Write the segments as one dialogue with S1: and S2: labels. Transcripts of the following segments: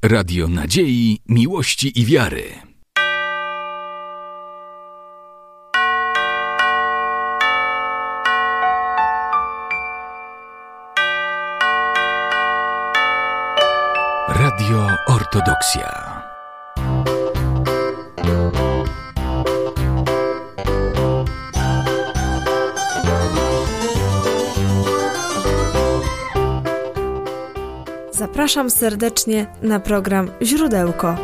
S1: Radio nadziei, miłości i wiary. Radio Ortodoksja.
S2: Zapraszam serdecznie na program Źródełko.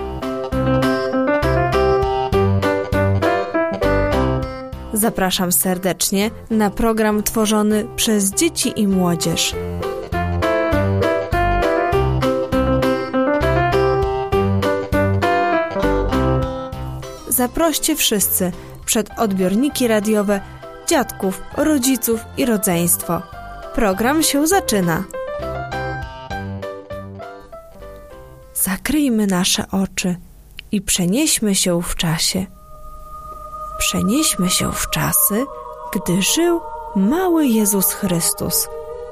S2: Zapraszam serdecznie na program tworzony przez dzieci i młodzież. Zaproście wszyscy przed odbiorniki radiowe, dziadków, rodziców i rodzeństwo. Program się zaczyna. Zakryjmy nasze oczy i przenieśmy się w czasie. Przenieśmy się w czasy, gdy żył mały Jezus Chrystus.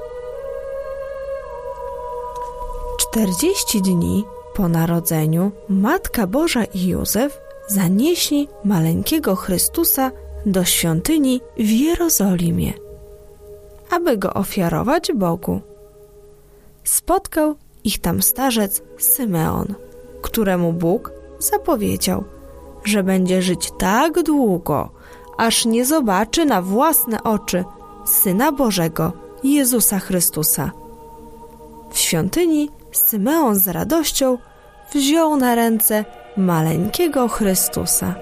S2: 40 dni po narodzeniu Matka Boża i Józef zanieśli maleńkiego Chrystusa do świątyni w Jerozolimie, aby go ofiarować Bogu. Spotkał ich tam starzec Symeon, któremu Bóg zapowiedział, że będzie żyć tak długo, aż nie zobaczy na własne oczy Syna Bożego, Jezusa Chrystusa. W świątyni Symeon z radością wziął na ręce maleńkiego Chrystusa.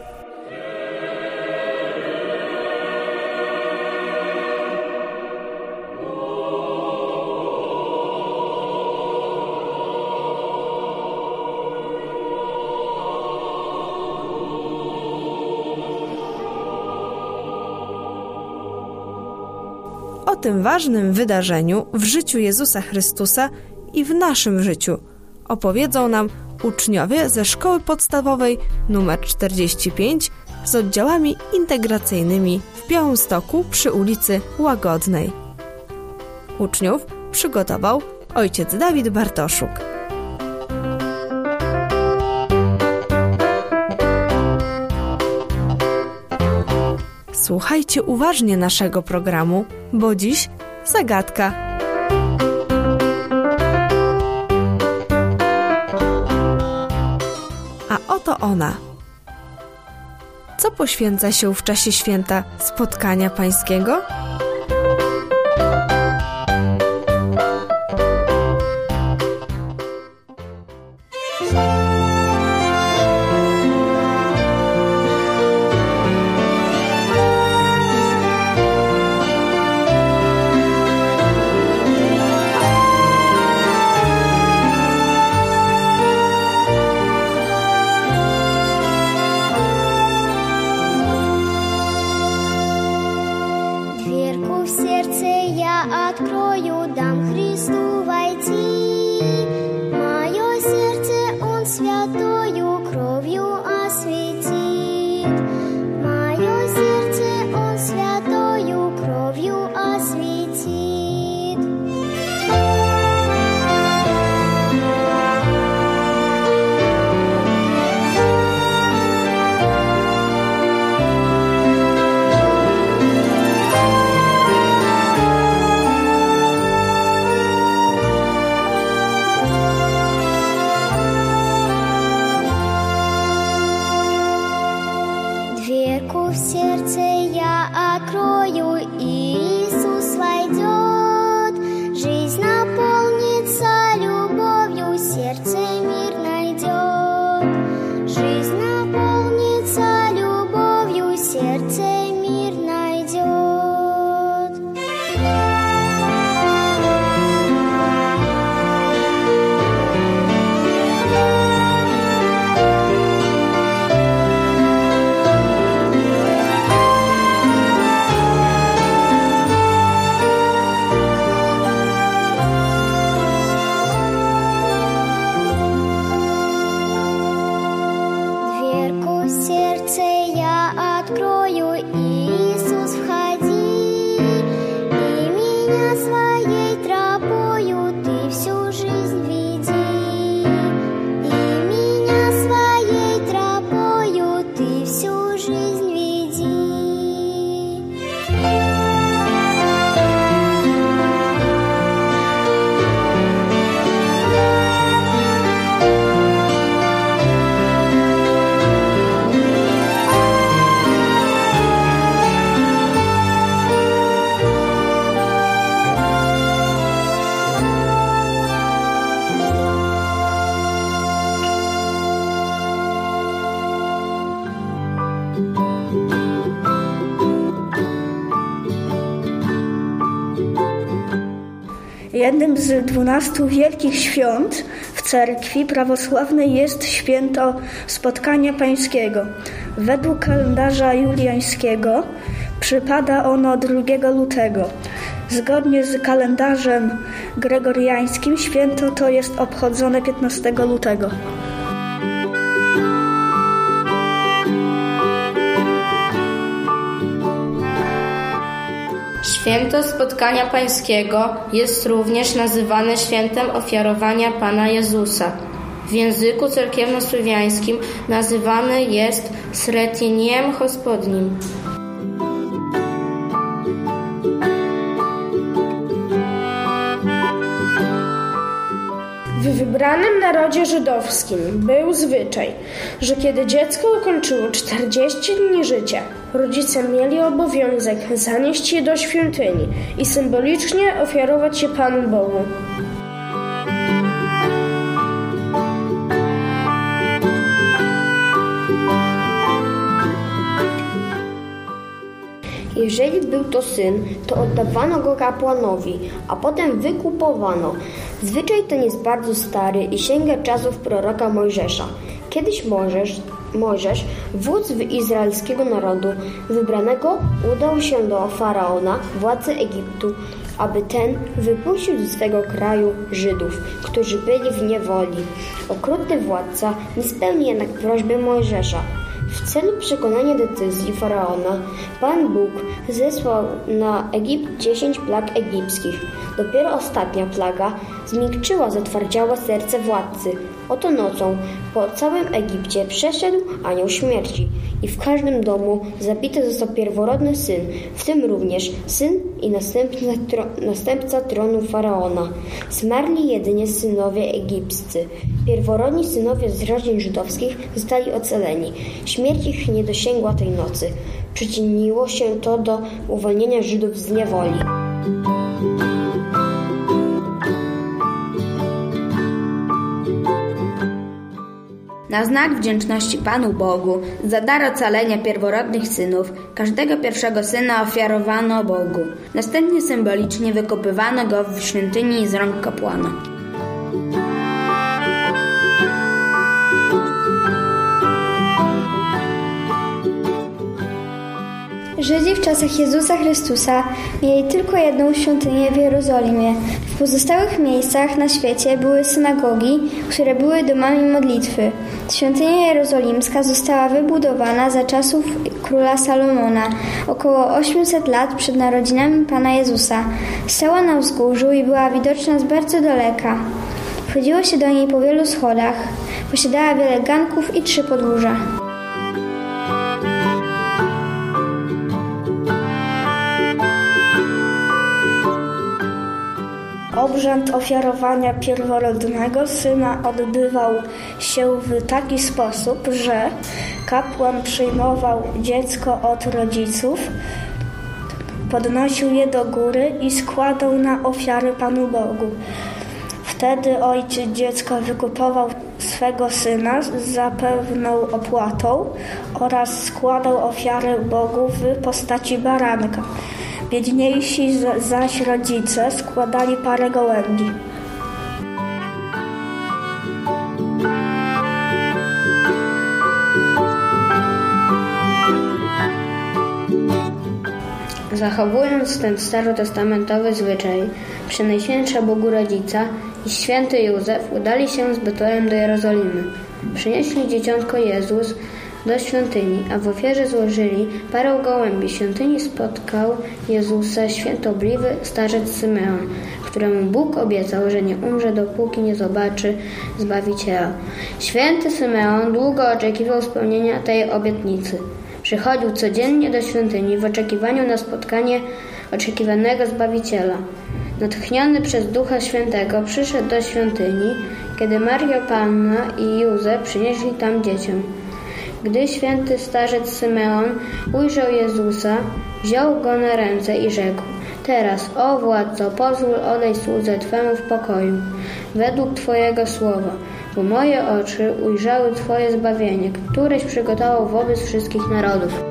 S2: O tym ważnym wydarzeniu w życiu Jezusa Chrystusa i w naszym życiu opowiedzą nam uczniowie ze szkoły podstawowej nr 45 z oddziałami integracyjnymi w Białymstoku przy ulicy Łagodnej. Uczniów przygotował ojciec Dawid Bartoszuk. Słuchajcie uważnie naszego programu, bo dziś zagadka. A oto ona. Co poświęca się w czasie święta spotkania pańskiego?
S3: Jednym z 12 wielkich świąt w cerkwi prawosławnej jest święto Spotkania Pańskiego. Według kalendarza juliańskiego przypada ono 2 lutego. Zgodnie z kalendarzem gregoriańskim święto to jest obchodzone 15 lutego.
S4: Święto Spotkania Pańskiego jest również nazywane świętem ofiarowania Pana Jezusa. W języku cerkiewno-słowiańskim nazywany jest Sreteniem Gospodnim.
S5: W wybranym narodzie żydowskim był zwyczaj, że kiedy dziecko ukończyło 40 dni życia, rodzice mieli obowiązek zanieść je do świątyni i symbolicznie ofiarować je Panu Bogu.
S6: Jeżeli był to syn, to oddawano go kapłanowi, a potem wykupowano. Zwyczaj ten jest bardzo stary i sięga czasów proroka Mojżesza. Kiedyś Mojżesz, wódz izraelskiego narodu wybranego, udał się do faraona, władcy Egiptu, aby ten wypuścił ze swego kraju Żydów, którzy byli w niewoli. Okrutny władca nie spełnił jednak prośby Mojżesza. W celu przekonania decyzji faraona, Pan Bóg zesłał na Egipt 10 plag egipskich. Dopiero ostatnia plaga zmiękczyła zatwardziałe serce władcy. Oto nocą po całym Egipcie przeszedł anioł śmierci i w każdym domu zabity został pierworodny syn, w tym również syn i następca tronu faraona. Zmarli jedynie synowie egipscy. Pierworodni synowie z rodzin żydowskich zostali ocaleni. Śmierć ich nie dosięgła tej nocy. Przyczyniło się to do uwolnienia Żydów z niewoli.
S7: Na znak wdzięczności Panu Bogu za dar ocalenia pierworodnych synów, każdego pierwszego syna ofiarowano Bogu. Następnie symbolicznie wykopywano go w świątyni z rąk kapłana.
S8: Żydzi w czasach Jezusa Chrystusa mieli tylko jedną świątynię w Jerozolimie. W pozostałych miejscach na świecie były synagogi, które były domami modlitwy. Świątynia jerozolimska została wybudowana za czasów króla Salomona, około 800 lat przed narodzinami Pana Jezusa. Stała na wzgórzu i była widoczna z bardzo daleka. Wchodziło się do niej po wielu schodach. Posiadała wiele ganków i 3 podwórza.
S3: Obrzęd ofiarowania pierworodnego syna odbywał się w taki sposób, że kapłan przyjmował dziecko od rodziców, podnosił je do góry i składał na ofiarę Panu Bogu. Wtedy ojciec dziecka wykupował swego syna za pewną opłatą oraz składał ofiarę Bogu w postaci baranka. Biedniejsi zaś rodzice składali parę gołębi.
S4: Zachowując ten starotestamentowy zwyczaj, Przenajświętsza Bogu Rodzica i święty Józef udali się z Betlejem do Jerozolimy. Przynieśli dzieciątko Jezus do świątyni, a w ofierze złożyli parę gołębi. W świątyni spotkał Jezusa świętobliwy starzec Symeon, któremu Bóg obiecał, że nie umrze, dopóki nie zobaczy Zbawiciela. Święty Symeon długo oczekiwał spełnienia tej obietnicy. Przychodził codziennie do świątyni w oczekiwaniu na spotkanie oczekiwanego Zbawiciela. Natchniony przez Ducha Świętego przyszedł do świątyni, kiedy Maria Panna i Józef przynieśli tam dziecię. Gdy święty starzec Symeon ujrzał Jezusa, wziął go na ręce i rzekł: Teraz, o Władco, pozwól odejść słudze Twemu w pokoju, według Twojego słowa, bo moje oczy ujrzały Twoje zbawienie, któreś przygotował wobec wszystkich narodów.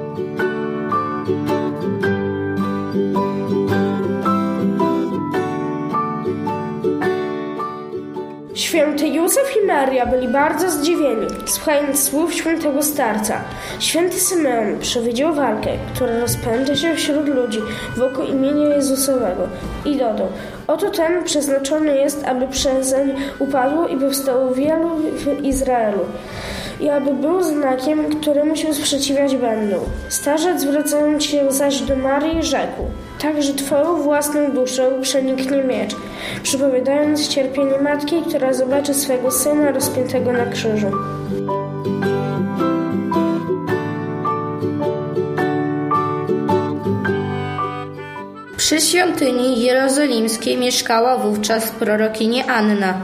S5: Józef i Maria byli bardzo zdziwieni, słuchając słów świętego starca. Święty Symeon przewidział walkę, która rozpędza się wśród ludzi wokół imienia Jezusowego i dodał: oto ten przeznaczony jest, aby przezeń upadło i powstało wielu w Izraelu, i aby był znakiem, któremu się sprzeciwiać będą. Starzec, zwracając się zaś do Marii, rzekł: także twoją własną duszę przeniknie miecz, przypowiadając cierpienie matki, która zobaczy swego syna rozpiętego na krzyżu.
S7: Przy świątyni jerozolimskiej mieszkała wówczas prorokini Anna,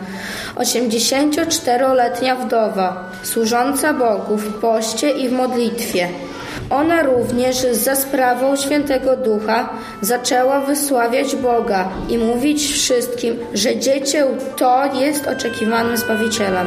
S7: 84-letnia wdowa, służąca Bogu w poście i w modlitwie. Ona również za sprawą Świętego Ducha zaczęła wysławiać Boga i mówić wszystkim, że dziecię to jest oczekiwanym Zbawicielem.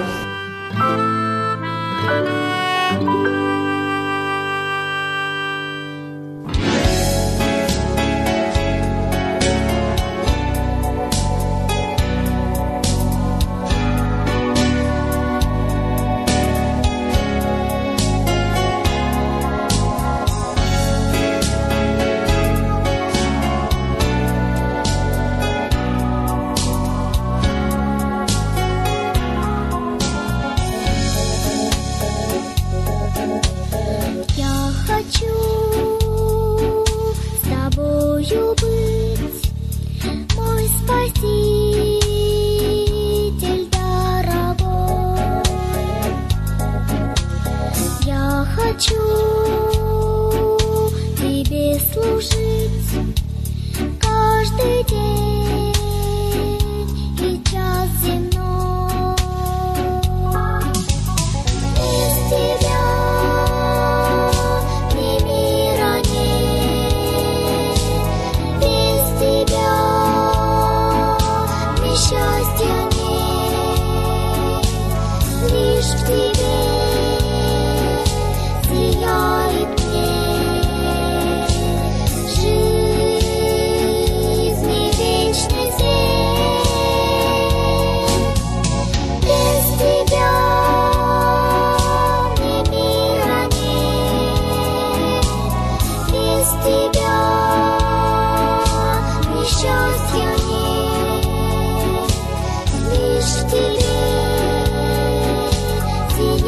S9: Лишь в тебе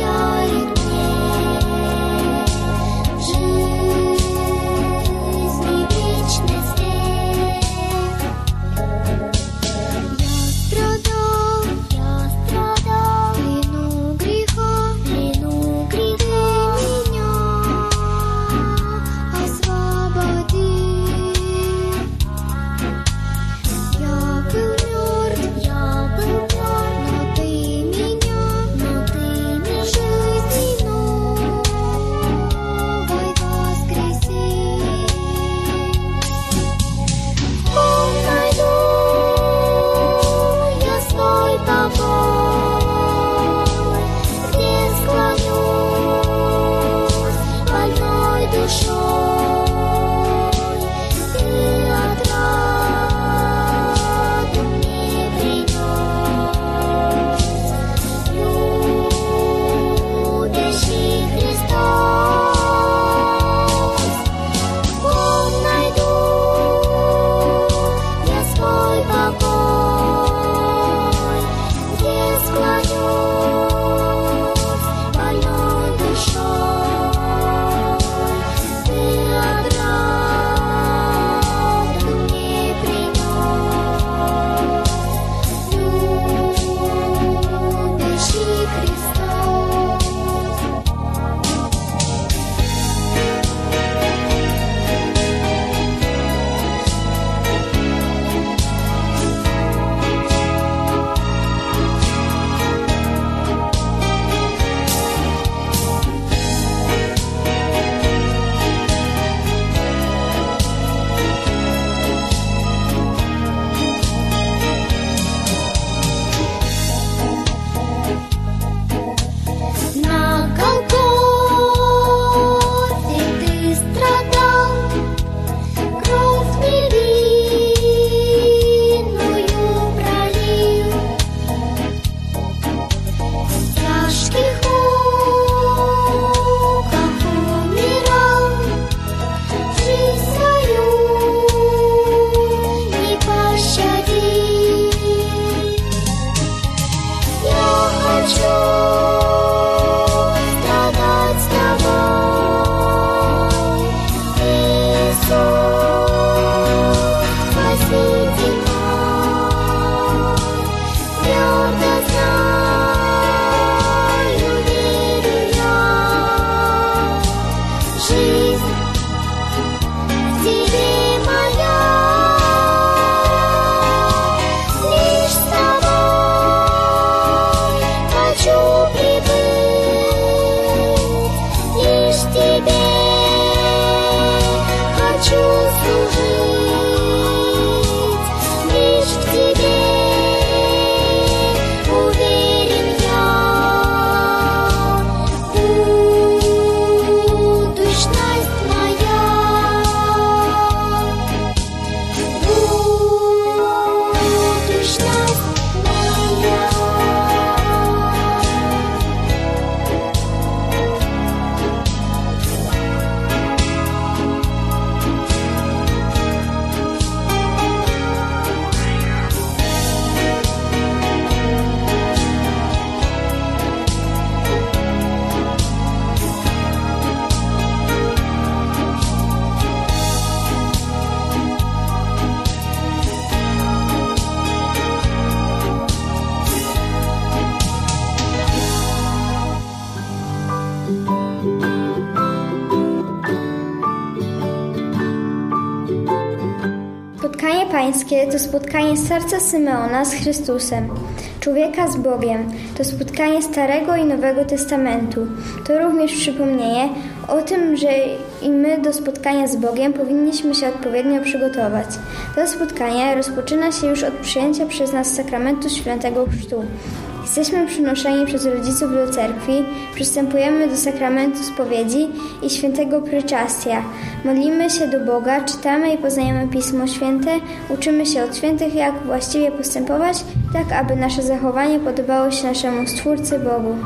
S8: Pańskie to spotkanie serca Symeona z Chrystusem, człowieka z Bogiem. To spotkanie Starego i Nowego Testamentu. To również przypomnienie o tym, że i my do spotkania z Bogiem powinniśmy się odpowiednio przygotować. To spotkanie rozpoczyna się już od przyjęcia przez nas sakramentu Świętego Chrztu. Jesteśmy przynoszeni przez rodziców do cerkwi, przystępujemy do sakramentu spowiedzi i świętego pryczastia. Modlimy się do Boga, czytamy i poznajemy Pismo Święte, uczymy się od świętych, jak właściwie postępować, tak aby nasze zachowanie podobało się naszemu Stwórcy Bogu.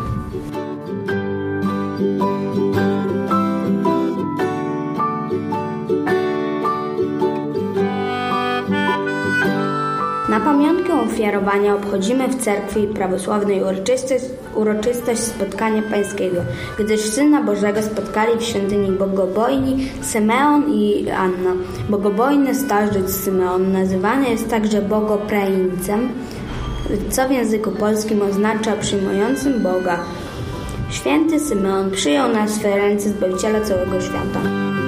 S7: Na pamiątkę ofiarowania obchodzimy w cerkwi prawosławnej uroczystość spotkania pańskiego, gdyż Syna Bożego spotkali w świątyni bogobojni Symeon i Anna. Bogobojny starzec Symeon nazywany jest także bogopraińcem, co w języku polskim oznacza przyjmującym Boga. Święty Symeon przyjął na swe ręce Zbawiciela całego świata.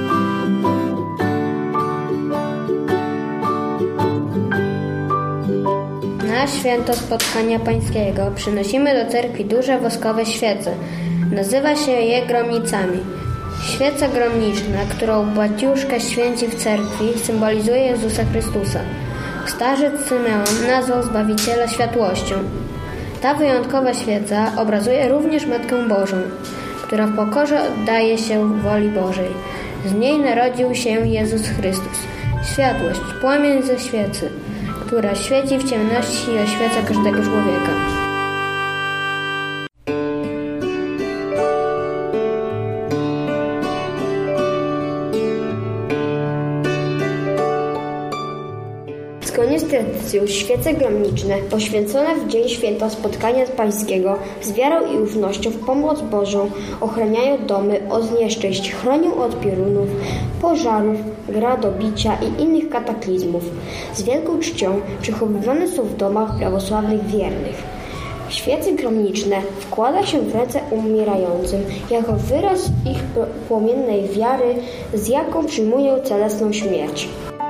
S4: Na święto spotkania pańskiego przynosimy do cerkwi duże woskowe świece. Nazywa się je gromnicami. Świeca gromniczna, którą baciuszka święci w cerkwi, symbolizuje Jezusa Chrystusa. Starzec Symeon nazwał Zbawiciela światłością. Ta wyjątkowa świeca obrazuje również Matkę Bożą, która w pokorze oddaje się woli Bożej. Z niej narodził się Jezus Chrystus. Światłość, płomień ze świecy, która świeci w ciemności i oświeca każdego człowieka.
S6: Zgodnie z tradycją świece gromniczne poświęcone w dzień święta spotkania pańskiego z wiarą i ufnością w pomoc Bożą ochraniają domy od nieszczęść, chronią od piorunów, pożarów, gradobicia i innych kataklizmów. Z wielką czcią przechowywane są w domach prawosławnych wiernych. Świece gromniczne wkłada się w ręce umierającym jako wyraz ich płomiennej wiary, z jaką przyjmują cielesną śmierć.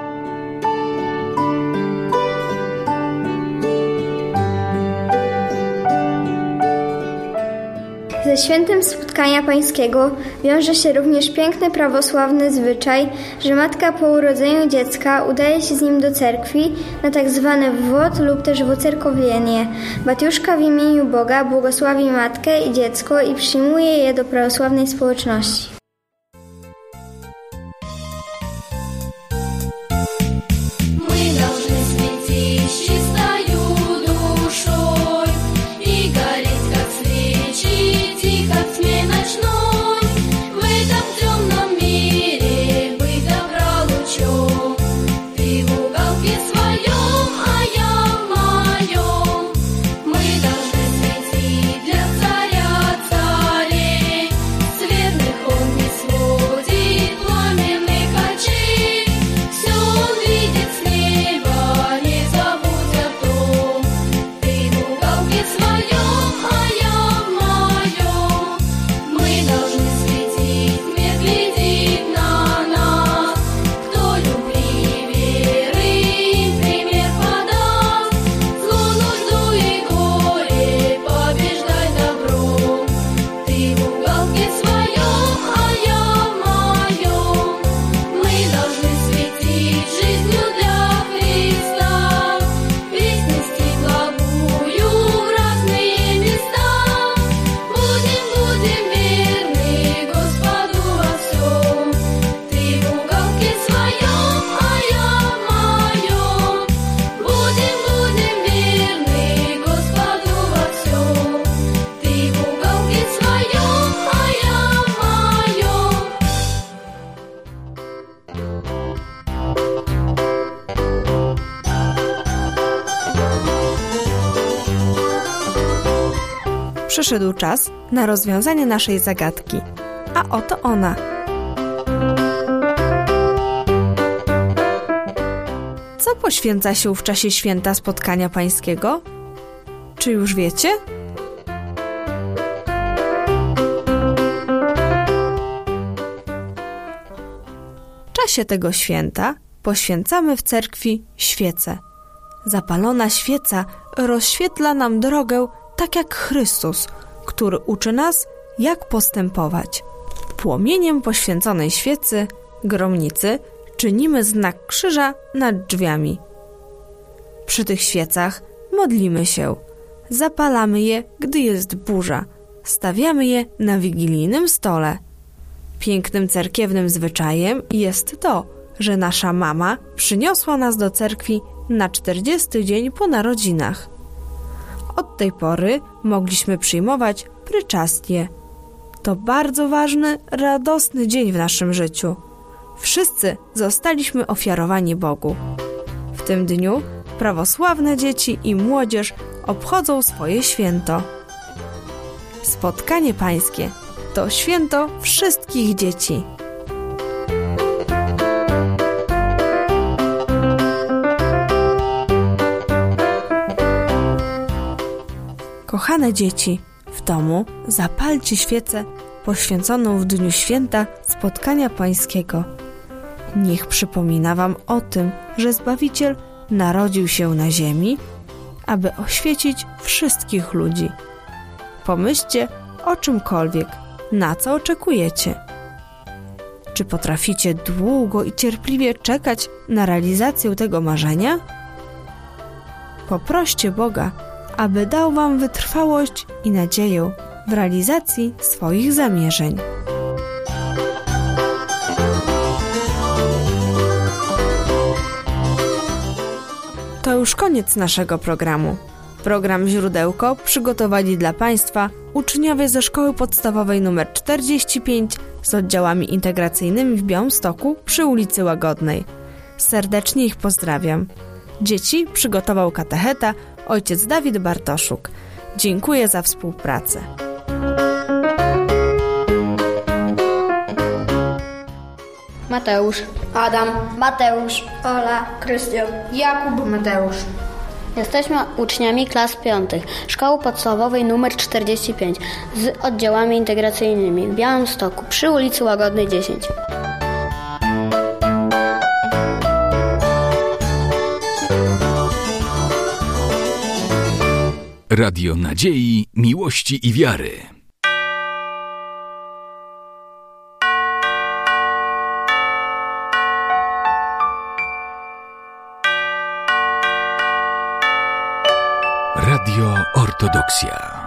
S8: Ze świętem spotkania pańskiego wiąże się również piękny prawosławny zwyczaj, że matka po urodzeniu dziecka udaje się z nim do cerkwi na tak zwany wwód lub też wocerkowienie. Baciuszka w imieniu Boga błogosławi matkę i dziecko i przyjmuje je do prawosławnej społeczności.
S2: Przyszedł czas na rozwiązanie naszej zagadki. A oto ona. Co poświęca się w czasie święta spotkania pańskiego? Czy już wiecie? W czasie tego święta poświęcamy w cerkwi świecę. Zapalona świeca rozświetla nam drogę tak jak Chrystus, który uczy nas, jak postępować. Płomieniem poświęconej świecy, gromnicy, czynimy znak krzyża nad drzwiami. Przy tych świecach modlimy się. Zapalamy je, gdy jest burza. Stawiamy je na wigilijnym stole. Pięknym cerkiewnym zwyczajem jest to, że nasza mama przyniosła nas do cerkwi na 40 dzień po narodzinach. Od tej pory mogliśmy przyjmować pryczastie. To bardzo ważny, radosny dzień w naszym życiu. Wszyscy zostaliśmy ofiarowani Bogu. W tym dniu prawosławne dzieci i młodzież obchodzą swoje święto. Spotkanie Pańskie to święto wszystkich dzieci. Kochane dzieci, w domu zapalcie świecę poświęconą w dniu święta Spotkania Pańskiego. Niech przypomina wam o tym, że Zbawiciel narodził się na ziemi, aby oświecić wszystkich ludzi. Pomyślcie o czymkolwiek, na co oczekujecie. Czy potraficie długo i cierpliwie czekać na realizację tego marzenia? Poproście Boga, aby dał wam wytrwałość i nadzieję w realizacji swoich zamierzeń. To już koniec naszego programu. Program Źródełko przygotowali dla Państwa uczniowie ze Szkoły Podstawowej nr 45 z oddziałami integracyjnymi w Białymstoku przy ulicy Łagodnej. Serdecznie ich pozdrawiam. Dzieci przygotował katecheta ojciec Dawid Bartoszuk. Dziękuję za współpracę.
S4: Mateusz,
S6: Adam, Mateusz, Ola,
S3: Krystian.
S4: Jakub, Mateusz.
S9: Jesteśmy uczniami klas 5 Szkoły Podstawowej nr 45 z oddziałami integracyjnymi w Białymstoku przy ulicy Łagodnej 10.
S1: Radio Nadziei, Miłości i Wiary. Radio Ortodoksja.